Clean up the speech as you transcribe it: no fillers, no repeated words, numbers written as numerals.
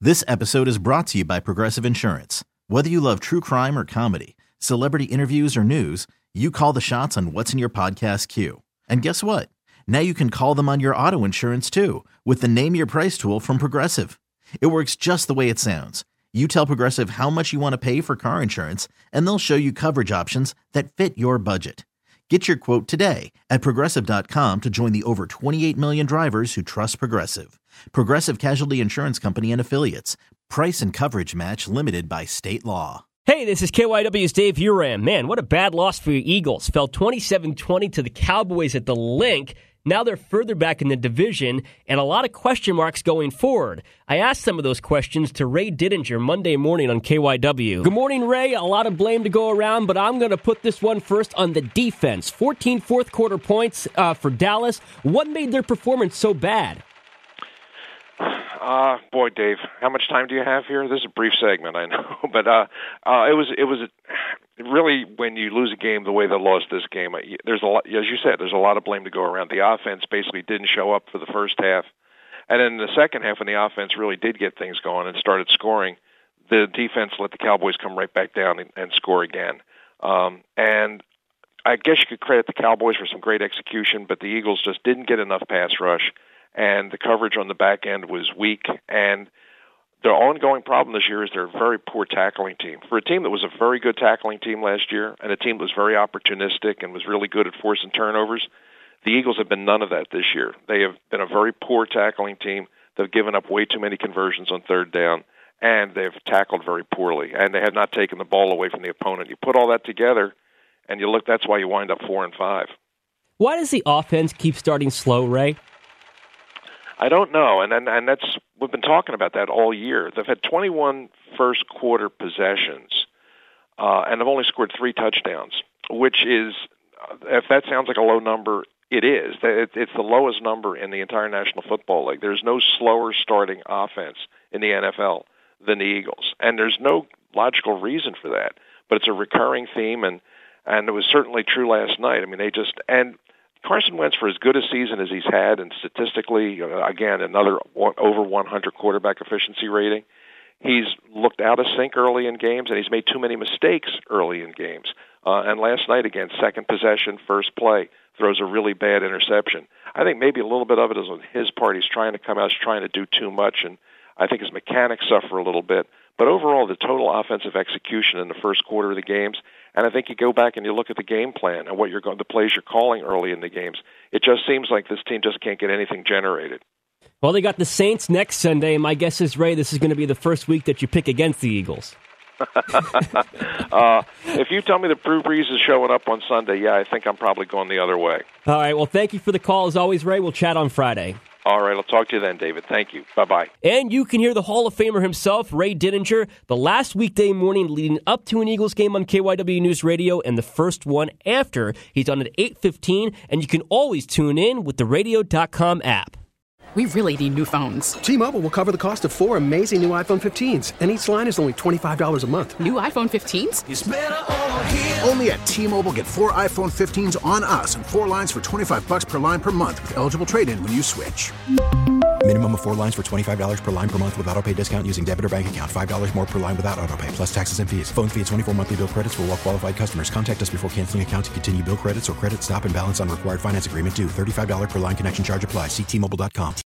This episode is brought to you by Progressive Insurance. Whether you love true crime or comedy, celebrity interviews or news, you call the shots on what's in your podcast queue. And guess what? Now you can call them on your auto insurance too with the Name Your Price tool from Progressive. It works just the way it sounds. You tell Progressive how much you want to pay for car insurance, and they'll show you coverage options that fit your budget. Get your quote today at Progressive.com to join the over 28 million drivers who trust Progressive. Progressive Casualty Insurance Company and Affiliates. Price and coverage match limited by state law. Hey, this is KYW's Dave Uram. Man, what a bad loss for your Eagles. Fell 27-20 to the Cowboys at the Link. Now they're further back in the division, and a lot of question marks going forward. I asked some of those questions to Ray Didinger Monday morning on KYW. Good morning, Ray. A lot of blame to go around, but I'm going to put this one first on the defense. 14 fourth-quarter points for Dallas. What made their performance so bad? Boy, Dave, how much time do you have here? This is a brief segment, I know, but it was really, when you lose a game the way they lost this game, there's a lot, as you said, there's a lot of blame to go around. The offense basically didn't show up for the first half, and then in the second half, when the offense really did get things going and started scoring, the defense let the Cowboys come right back down and score again. And I guess you could credit the Cowboys for some great execution, but the Eagles just didn't get enough pass rush, and the coverage on the back end was weak. And their ongoing problem this year is they're a very poor tackling team. For a team that was a very good tackling team last year and a team that was very opportunistic and was really good at forcing turnovers, the Eagles have been none of that this year. They have been a very poor tackling team. They've given up way too many conversions on third down, and they've tackled very poorly, and they have not taken the ball away from the opponent. You put all that together, and you look, that's why you wind up 4-5. Why does the offense keep starting slow, Ray? I don't know, and that's, we've been talking about that all year. They've had 21 first-quarter possessions, and they've only scored 3 touchdowns, which is, if that sounds like a low number, it is. It's the lowest number in the entire National Football League. There's no slower starting offense in the NFL than the Eagles, and there's no logical reason for that, but it's a recurring theme, and it was certainly true last night. I mean, and Carson Wentz, for as good a season as he's had, and statistically, again, another over 100 quarterback efficiency rating, he's looked out of sync early in games, and he's made too many mistakes early in games. And last night, again, second possession, first play, throws a really bad interception. I think maybe a little bit of it is on his part. He's trying to come out, he's trying to do too much, and I think his mechanics suffer a little bit. But overall, the total offensive execution in the first quarter of the games, and I think you go back and you look at the game plan and the plays you're calling early in the games, it just seems like this team just can't get anything generated. Well, they got the Saints next Sunday, and my guess is, Ray, this is going to be the first week that you pick against the Eagles. If you tell me that Drew Brees is showing up on Sunday, yeah, I think I'm probably going the other way. All right, well, thank you for the call. As always, Ray, we'll chat on Friday. All right, I'll talk to you then, David. Thank you. Bye-bye. And you can hear the Hall of Famer himself, Ray Didinger, the last weekday morning leading up to an Eagles game on KYW News Radio and the first one after. He's on at 8:15, and you can always tune in with the radio.com app. We really need new phones. T-Mobile will cover the cost of 4 amazing new iPhone 15s, and each line is only $25 a month. New iPhone 15s? It's better over here. Only at T-Mobile, get 4 iPhone 15s on us and 4 lines for $25 per line per month with eligible trade-in when you switch. Minimum of 4 lines for $25 per line per month with autopay discount using debit or bank account. $5 more per line without autopay, plus taxes and fees. Phone fee at 24 monthly bill credits for well-qualified customers. Contact us before canceling account to continue bill credits or credit stop and balance on required finance agreement due. $35 per line connection charge applies. See T-Mobile.com.